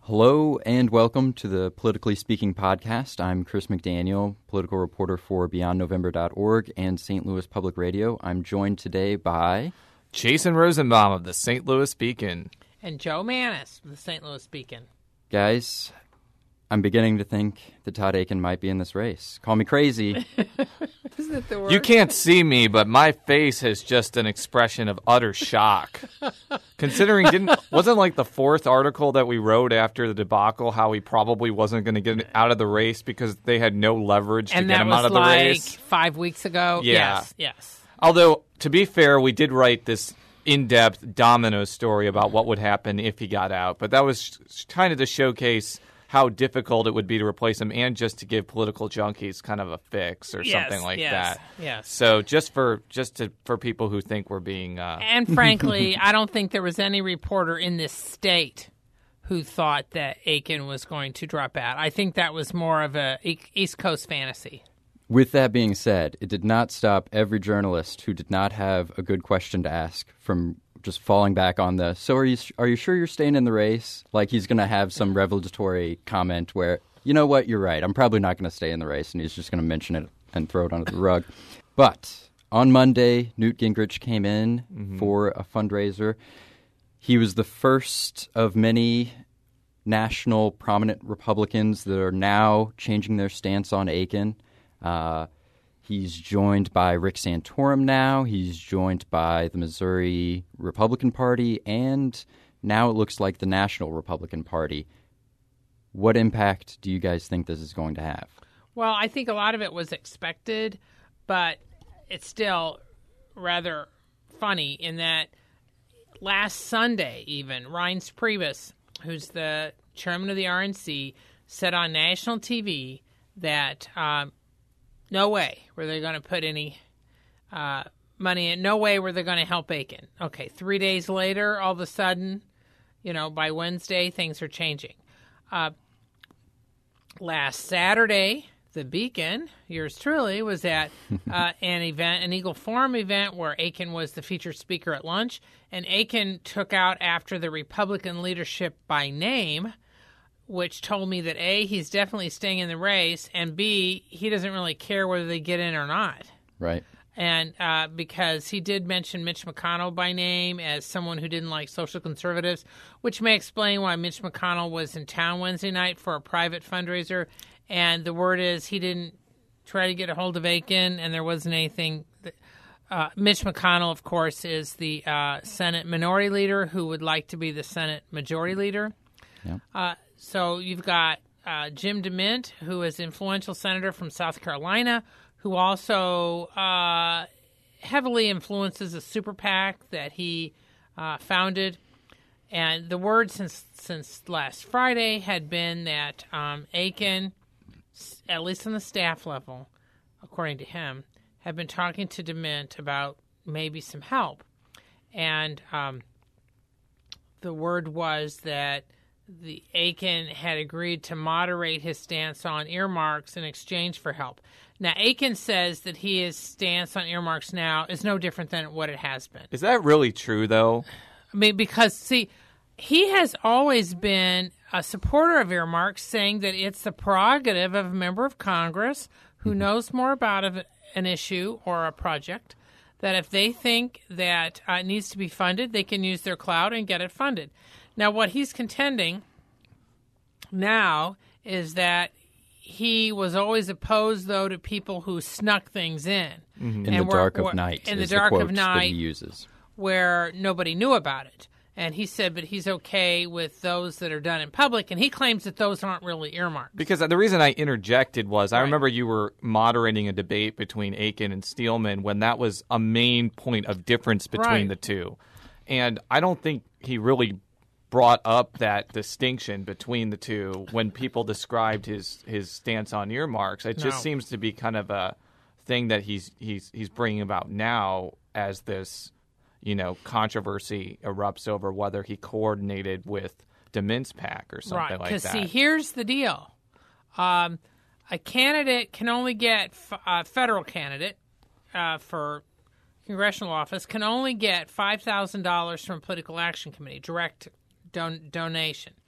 Hello and welcome to the Politically Speaking podcast. I'm Chris McDaniel, political reporter for BeyondNovember.org and St. Louis Public Radio. I'm joined today by Jason Rosenbaum of the St. Louis Beacon. And Joe Mannis of the St. Louis Beacon. Guys, I'm beginning to think that Todd Akin might be in this race. Call me crazy. Isn't it the word? You can't see me, but my face has just an expression of utter shock. Considering wasn't like the fourth article that we wrote after the debacle how he probably wasn't going to get out of the race because they had no leverage to get him out of the race. And that was like 5 weeks ago? Yeah. Yes. Although, to be fair, we did write this in-depth domino story about what would happen if he got out. But that was kind of to showcase how difficult it would be to replace him and just to give political junkies kind of a fix or something like that. Yes. So just for people who think we're being... And frankly, I don't think there was any reporter in this state who thought that Akin was going to drop out. I think that was more of a East Coast fantasy. With that being said, it did not stop every journalist who did not have a good question to ask from just falling back on the, so are you sure you're staying in the race? Like he's going to have some revelatory comment where, you know what, you're right. I'm probably not going to stay in the race, and he's just going to mention it and throw it under the rug. But on Monday, Newt Gingrich came in for a fundraiser. He was the first of many national prominent Republicans that are now changing their stance on Akin. He's joined by Rick Santorum now. He's joined by the Missouri Republican Party, and now it looks like the National Republican Party. What impact do you guys think this is going to have? Well, I think a lot of it was expected, but it's still rather funny in that last Sunday even, Reince Priebus, who's the chairman of the RNC, said on national TV that no way were they going to put any money in. No way were they going to help Akin. Okay, 3 days later, all of a sudden, by Wednesday, things are changing. Last Saturday, the Beacon, yours truly, was at an Eagle Forum event where Akin was the featured speaker at lunch, and Akin took out after the Republican leadership by name, which told me that A, he's definitely staying in the race, and B, he doesn't really care whether they get in or not. Right. And because he did mention Mitch McConnell by name as someone who didn't like social conservatives, which may explain why Mitch McConnell was in town Wednesday night for a private fundraiser. And the word is he didn't try to get a hold of Akin, and there wasn't anything. Mitch McConnell, of course, is the Senate minority leader who would like to be the Senate majority leader. Yeah. So you've got Jim DeMint, who is an influential senator from South Carolina, who also heavily influences a super PAC that he founded. And the word since last Friday had been that Akin, at least on the staff level, according to him, had been talking to DeMint about maybe some help. And the word was that the Akin had agreed to moderate his stance on earmarks in exchange for help. Now, Akin says that his stance on earmarks now is no different than what it has been. Is that really true, though? I mean, because, see, he has always been a supporter of earmarks, saying that it's the prerogative of a member of Congress who knows more about an issue or a project, that if they think that it needs to be funded, they can use their clout and get it funded. Now, what he's contending now is that he was always opposed, though, to people who snuck things in. In the dark of night. In the dark of night, that he uses, where nobody knew about it. And he said, but he's okay with those that are done in public, and he claims that those aren't really earmarked. Because the reason I interjected was I remember you were moderating a debate between Akin and Steelman when that was a main point of difference between the two. And I don't think he really brought up that distinction between the two when people described his stance on earmarks. It just seems to be kind of a thing that he's bringing about now as this, controversy erupts over whether he coordinated with DeMint's PAC or something like that. Because, see, here's the deal. A candidate can only get, a federal candidate for congressional office can only get $5,000 from a political action committee, direct donation.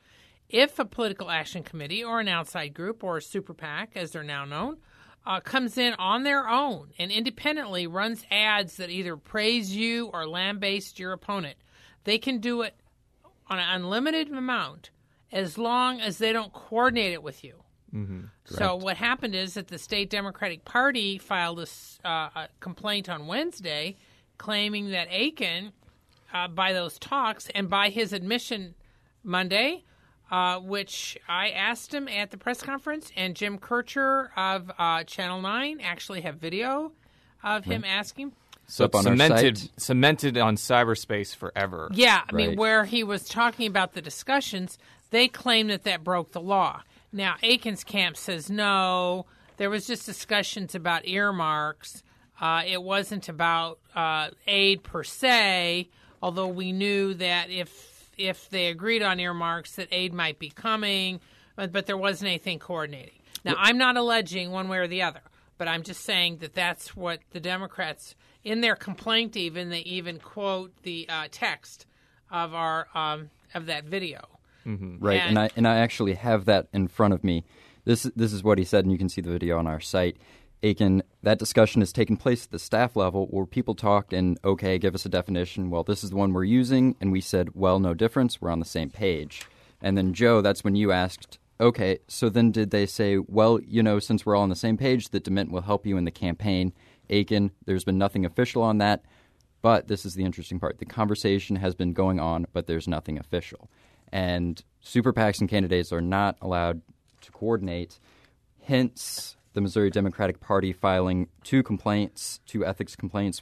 if a political action committee or an outside group or a super PAC, as they're now known, comes in on their own and independently runs ads that either praise you or lambaste your opponent, they can do it on an unlimited amount as long as they don't coordinate it with you. Mm-hmm. So what happened is that the state Democratic Party filed a complaint on Wednesday claiming that Akin, by those talks and by his admission Monday, which I asked him at the press conference, and Jim Kircher of Channel 9 actually have video of him asking. So it's cemented on cyberspace forever. Yeah, I mean, where he was talking about the discussions, they claim that broke the law. Now, Akin's camp says no, there was just discussions about earmarks. It wasn't about aid per se, although we knew that if they agreed on earmarks, that aid might be coming, but there wasn't anything coordinating. Now, I'm not alleging one way or the other, but I'm just saying that that's what the Democrats, in their complaint even, they even quote the text of our of that video. Mm-hmm. Right, and I actually have that in front of me. This is what he said, and you can see the video on our site. Akin, that discussion has taken place at the staff level where people talked and, okay, give us a definition. Well, this is the one we're using. And we said, well, no difference. We're on the same page. And then, Joe, that's when you asked, okay, so then did they say, well, since we're all on the same page, that DeMint will help you in the campaign? Akin, there's been nothing official on that. But this is the interesting part. The conversation has been going on, but there's nothing official. And super PACs and candidates are not allowed to coordinate. Hence, the Missouri Democratic Party filing two ethics complaints,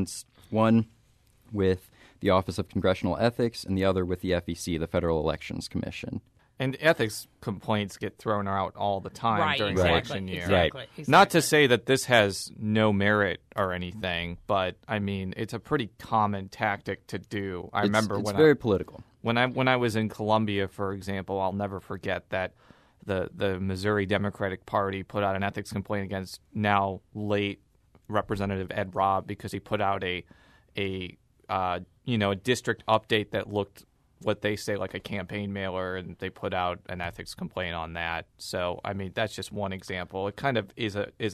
one with the Office of Congressional Ethics and the other with the FEC, the Federal Elections Commission. And ethics complaints get thrown out all the time during election year. Exactly. Not to say that this has no merit or anything, but I mean it's a pretty common tactic to do. It's very political. When I was in Columbia, for example, I'll never forget that the Missouri Democratic Party put out an ethics complaint against now late Representative Ed Robb because he put out a district update that looked what they say like a campaign mailer, and they put out an ethics complaint on that. So I mean that's just one example. It kind of is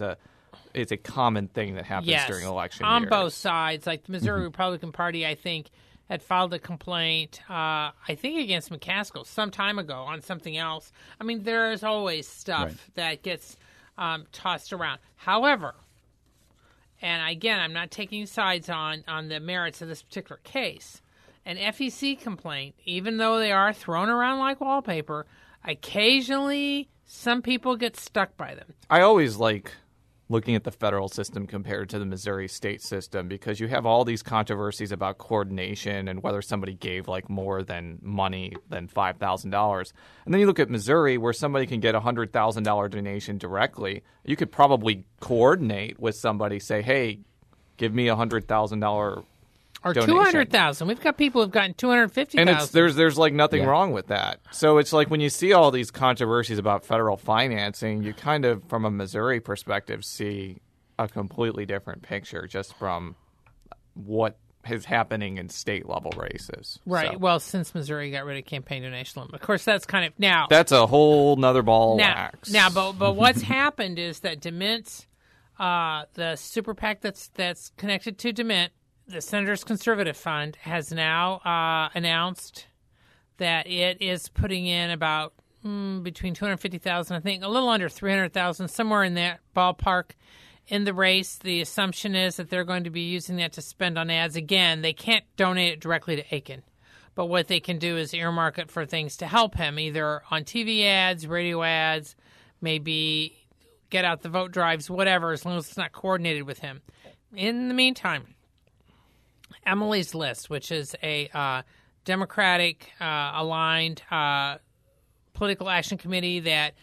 a common thing that happens during election on years. both sides. Like the Missouri Republican Party, I think, had filed a complaint, I think against McCaskill some time ago on something else. I mean, there is always stuff that gets tossed around. However, and again, I'm not taking sides on the merits of this particular case, an FEC complaint, even though they are thrown around like wallpaper, occasionally some people get stuck by them. I always like looking at the federal system compared to the Missouri state system because you have all these controversies about coordination and whether somebody gave like more than money than $5,000. And then you look at Missouri where somebody can get a $100,000 donation directly. You could probably coordinate with somebody, say, hey, give me $100,000 or donation. 200,000. We've got people who've gotten 250,000. And there's like nothing wrong with that. So it's like when you see all these controversies about federal financing, you kind of, from a Missouri perspective, see a completely different picture just from what is happening in state level races. Right. So. Well, since Missouri got rid of campaign donation limit, of course, that's kind of now. That's a whole nother ball of wax. Now, but what's happened is that DeMint, the super PAC that's connected to DeMint, the Senators Conservative Fund, has now announced that it is putting in about between $250,000, I think, a little under $300,000, somewhere in that ballpark in the race. The assumption is that they're going to be using that to spend on ads. Again, they can't donate it directly to Akin, but what they can do is earmark it for things to help him, either on TV ads, radio ads, maybe get out the vote drives, whatever, as long as it's not coordinated with him. In the meantime, Emily's List, which is a Democratic aligned political action committee that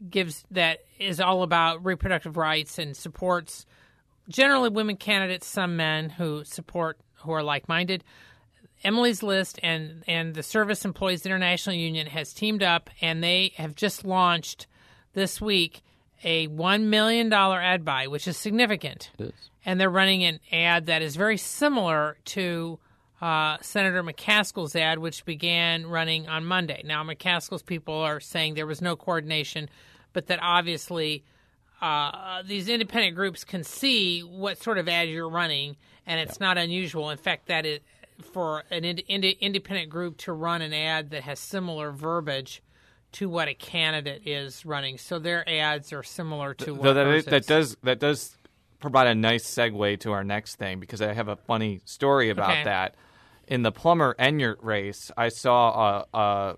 is all about reproductive rights and supports generally women candidates, some men who are like-minded. Emily's List and the Service Employees International Union has teamed up, and they have just launched this week a $1 million ad buy, which is significant. It is. And they're running an ad that is very similar to Senator McCaskill's ad, which began running on Monday. Now, McCaskill's people are saying there was no coordination, but that obviously these independent groups can see what sort of ad you're running, and it's not unusual. In fact, that is for an independent group to run an ad that has similar verbiage to what a candidate is running. So their ads are similar to what that does provide a nice segue to our next thing, because I have a funny story about that. In the Plummer Enyart race, I saw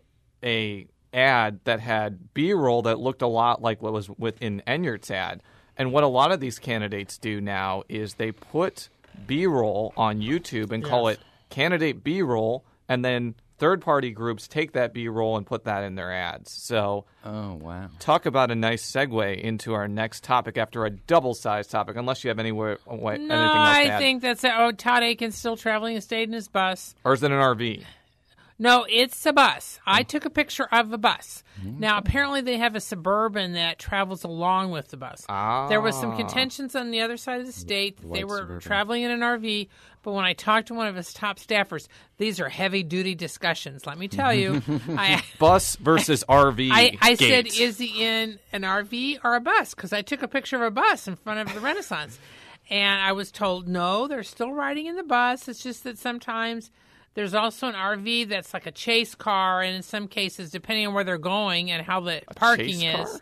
a ad that had B-roll that looked a lot like what was within Enyart's ad. And what a lot of these candidates do now is they put B-roll on YouTube and call it candidate B-roll, and then third-party groups take that B-roll and put that in their ads. So, talk about a nice segue into our next topic after a double-sized topic, unless you have anything else to add. I think that's Todd Aiken's still traveling and stayed in his bus. Or is it an RV? No, it's a bus. I took a picture of a bus. Now, apparently they have a Suburban that travels along with the bus. There was some contentions on the other side of the state that they were Suburban traveling in an RV, but when I talked to one of his top staffers, these are heavy-duty discussions. Let me tell you. Bus versus RV. I said, is he in an RV or a bus? Because I took a picture of a bus in front of the Renaissance. And I was told, no, they're still riding in the bus. It's just that sometimes there's also an RV that's like a chase car, and in some cases, depending on where they're going and how the parking is.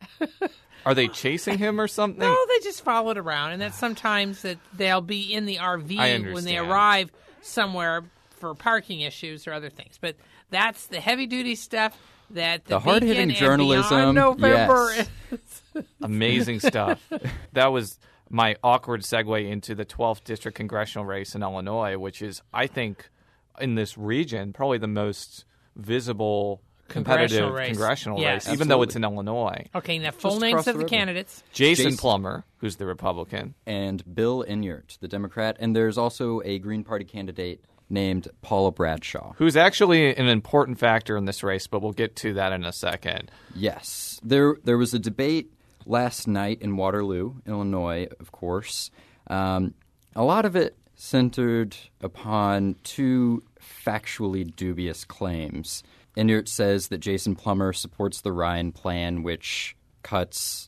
Are they chasing him or something? No, they just follow it around, and that's sometimes that they'll be in the RV when they arrive somewhere for parking issues or other things. But that's the heavy-duty stuff that the hard-hitting journalism. November. Yes. Amazing stuff. That was my awkward segue into the 12th District Congressional race in Illinois, which is, I think, in this region, probably the most visible competitive congressional race, even though it's in Illinois. Okay, now full names of the candidates. Jason Plummer, who's the Republican. And Bill Enyart, the Democrat. And there's also a Green Party candidate named Paula Bradshaw, who's actually an important factor in this race, but we'll get to that in a second. Yes. There was a debate last night in Waterloo, Illinois, of course. A lot of it centered upon two factually dubious claims. Enyart says that Jason Plummer supports the Ryan Plan, which cuts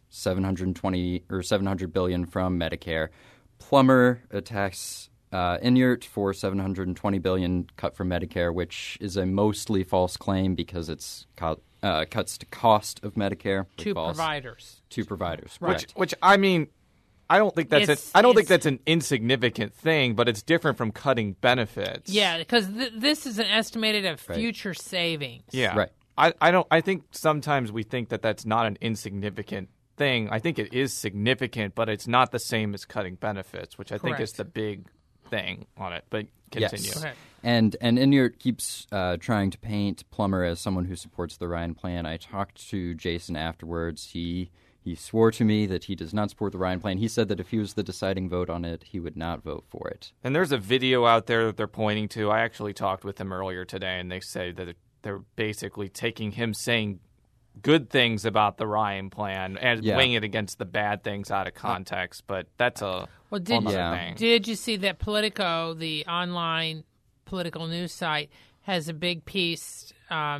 $700 billion from Medicare. Plummer attacks Enyart for $720 billion cut from Medicare, which is a mostly false claim because it's cuts to cost of Medicare. Two providers. Two providers, right? Which I mean, I don't think that's think that's an insignificant thing, but it's different from cutting benefits. Yeah, because this is an estimated of future savings. Yeah, right. I think sometimes we think that that's not an insignificant thing. I think it is significant, but it's not the same as cutting benefits, which I think is the big thing on it. But continue. Yes. Okay. And Enyart keeps trying to paint Plummer as someone who supports the Ryan Plan. I talked to Jason afterwards. He swore to me that he does not support the Ryan Plan. He said that if he was the deciding vote on it, he would not vote for it. And there's a video out there that they're pointing to. I actually talked with him earlier today, and they say that they're basically taking him saying good things about the Ryan Plan and weighing it against the bad things out of context. But that's a thing. Did you see that Politico, the online political news site, has a big piece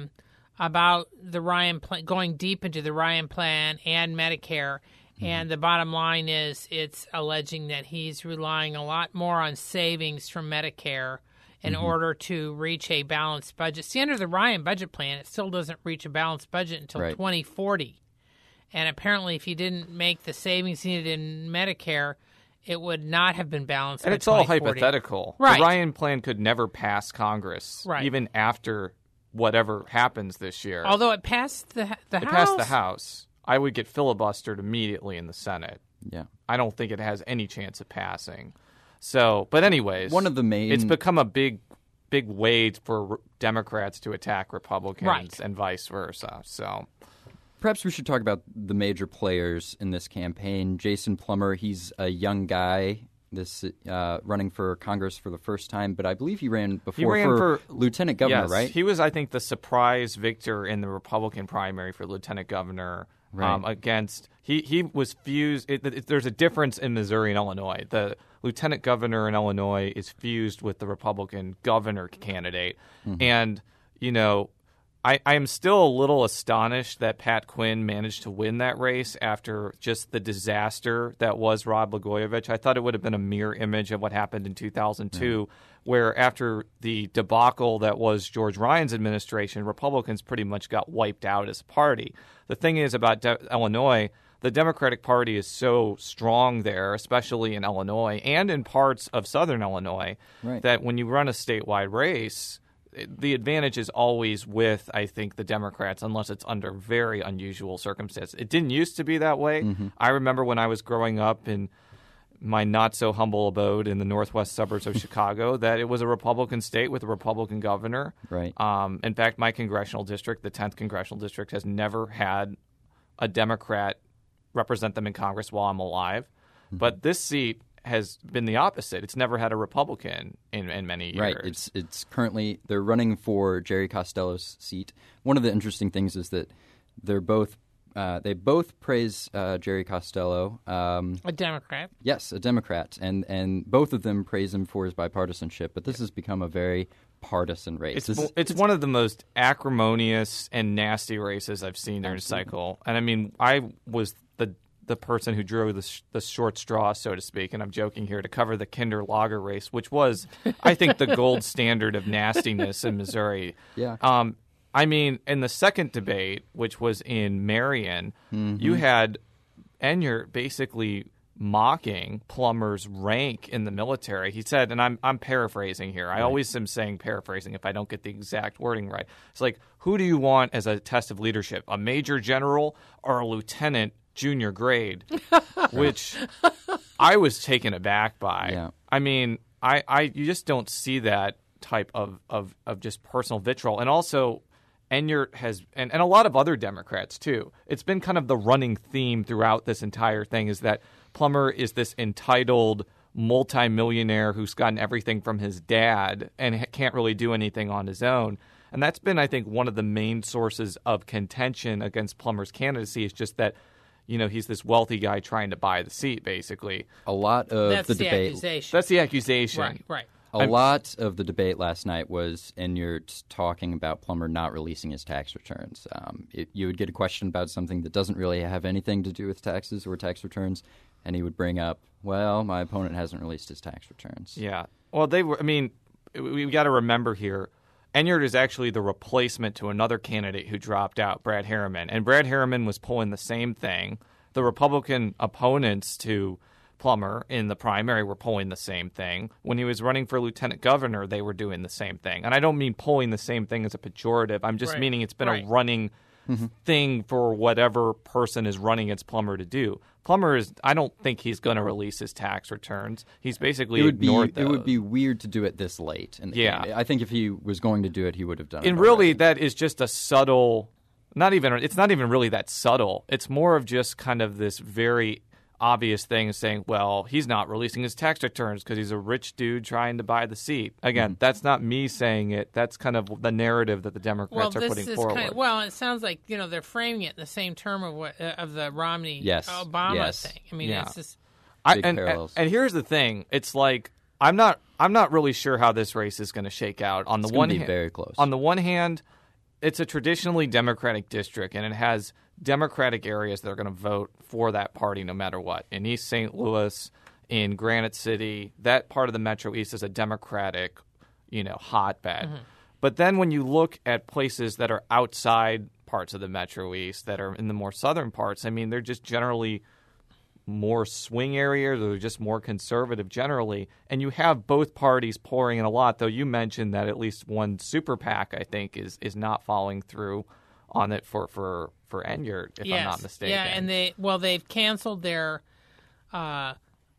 about the Ryan Plan, going deep into the Ryan Plan and Medicare, and the bottom line is it's alleging that he's relying a lot more on savings from Medicare in order to reach a balanced budget. See, under the Ryan budget plan, it still doesn't reach a balanced budget until 2040. And apparently, if he didn't make the savings needed in Medicare, it would not have been balanced. And it's all hypothetical. Right. The Ryan Plan could never pass Congress, even after whatever happens this year. Although it passed the House. It passed the House. I would get filibustered immediately in the Senate. Yeah. I don't think it has any chance of passing. So, but anyways, one of the main... it's become a big way for Democrats to attack Republicans and vice versa. So perhaps we should talk about the major players in this campaign. Jason Plummer, he's a young guy running for Congress for the first time, but I believe he ran before for lieutenant governor, yes, right? He was, I think, the surprise victor in the Republican primary for lieutenant governor. Right. Against he was fused. There's a difference in Missouri and Illinois. The lieutenant governor in Illinois is fused with the Republican governor candidate, and I am still a little astonished that Pat Quinn managed to win that race after just the disaster that was Rod Blagojevich. I thought it would have been a mirror image of what happened in 2002, where after the debacle that was George Ryan's administration, Republicans pretty much got wiped out as a party. The thing is about Illinois, the Democratic Party is so strong there, especially in Illinois and in parts of southern Illinois, that when you run a statewide race, the advantage is always with, I think, the Democrats, unless it's under very unusual circumstances. It didn't used to be that way. I remember when I was growing up in my not-so-humble abode in the northwest suburbs of Chicago that it was a Republican state with a Republican governor. Right. In fact, my congressional district, the 10th congressional district, has never had a Democrat represent them in Congress while I'm alive. But this seat has been the opposite. It's never had a Republican in many years. Right. It's currently they're running for Jerry Costello's seat. One of the interesting things is that they both praise Jerry Costello. A Democrat. Yes, a Democrat, and both of them praise him for his bipartisanship. But this has become a very partisan race. It's one of the most acrimonious and nasty races I've seen during a cycle. And I mean, I was the person who drew the short straw, so to speak, and I'm joking here, to cover the Kinder Lager race, which was, I think, the gold standard of nastiness in Missouri. Yeah. I mean, in the second debate, which was in Marion, you had Enyart basically mocking Plummer's rank in the military. He said, and I'm paraphrasing here. I always am saying paraphrasing if I don't get the exact wording right. It's like, who do you want as a test of leadership, a major general or a lieutenant junior grade? Which I was taken aback by. Yeah. I mean, you just don't see that type of just personal vitriol. And also, Enyart has, and a lot of other Democrats too, it's been kind of the running theme throughout this entire thing is that Plummer is this entitled multimillionaire who's gotten everything from his dad and can't really do anything on his own. And that's been, I think, one of the main sources of contention against Plummer's candidacy is just that, he's this wealthy guy trying to buy the seat, basically. A lot of That's the debate. Accusation. That's the accusation. Right. A lot of the debate last night was Enyart talking about Plummer not releasing his tax returns. You would get a question about something that doesn't really have anything to do with taxes or tax returns, and he would bring up, well, my opponent hasn't released his tax returns. Yeah. Well, we've got to remember here, Enyart is actually the replacement to another candidate who dropped out, Brad Harriman. And Brad Harriman was pulling the same thing. The Republican opponents to Plummer in the primary were pulling the same thing. When he was running for lieutenant governor, they were doing the same thing. And I don't mean pulling the same thing as a pejorative. I'm just meaning it's been a running thing for whatever person is running against Plummer to do. Plummer I don't think he's going to release his tax returns. He's basically ignored those. It would be weird to do it this late. I think if he was going to do it, he would have done it. And really, that is just a subtle, it's not even really that subtle. It's more of just kind of this very obvious thing saying, well, he's not releasing his tax returns because he's a rich dude trying to buy the seat. Again, that's not me saying it. That's kind of the narrative that the Democrats are putting forward. It sounds like they're framing it in the same term of the Romney Obama thing. I mean, it's just big parallels. And here's the thing: it's like I'm not really sure how this race is going to shake out. On the one hand, very close. On the one hand, it's a traditionally Democratic district, and it has Democratic areas that are going to vote for that party no matter what. In East St. Louis, in Granite City, that part of the Metro East is a Democratic, hotbed. But then when you look at places that are outside parts of the Metro East that are in the more southern parts, I mean, they're just generally more swing areas or just more conservative generally. And you have both parties pouring in a lot, though you mentioned that at least one super PAC, I think, is not following through on it for Enyart, if I'm not mistaken. Yeah, and they've canceled their buy,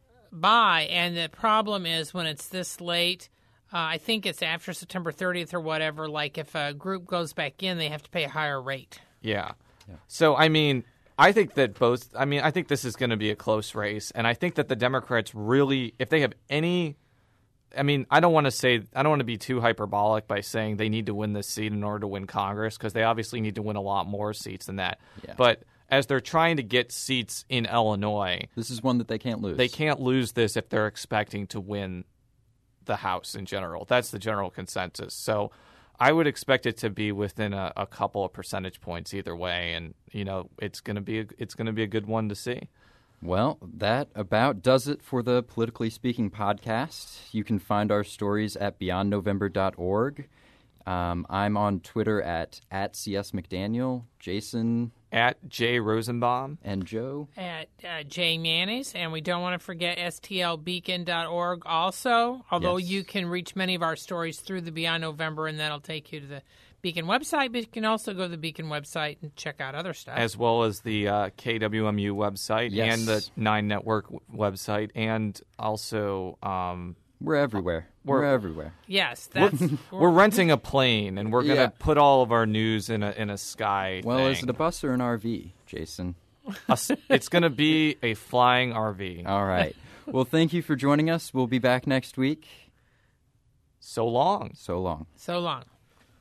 and the problem is when it's this late, I think it's after September 30th or whatever, like if a group goes back in, they have to pay a higher rate. Yeah. So, I mean, I think that both. I mean, I think this is going to be a close race, and I think that the Democrats really, if they have any. I mean, I don't want to be too hyperbolic by saying they need to win this seat in order to win Congress, because they obviously need to win a lot more seats than that. Yeah. But as they're trying to get seats in Illinois, this is one that they can't lose. They can't lose this if they're expecting to win the House in general. That's the general consensus. So I would expect it to be within a couple of percentage points either way, and it's going to be a good one to see. Well, that about does it for the Politically Speaking podcast. You can find our stories at beyondnovember.org. I'm on Twitter at CSMcDaniel, Jason at J Rosenbaum, and Joe at J Mayonnaise. And we don't want to forget stlbeacon.org also, although Yes. you can reach many of our stories through the Beyond November, and that'll take you to the Beacon website, but you can also go to the Beacon website and check out other stuff. as well as the KWMU website Yes. and the Nine Network website, and also We're everywhere. We're everywhere. Yes, that's we're renting a plane, and we're going to Yeah. put all of our news in a sky Well, thing. is it a bus or an RV, Jason? It's going to be a flying RV. All right. Well, thank you for joining us. We'll be back next week. So long. So long. so long.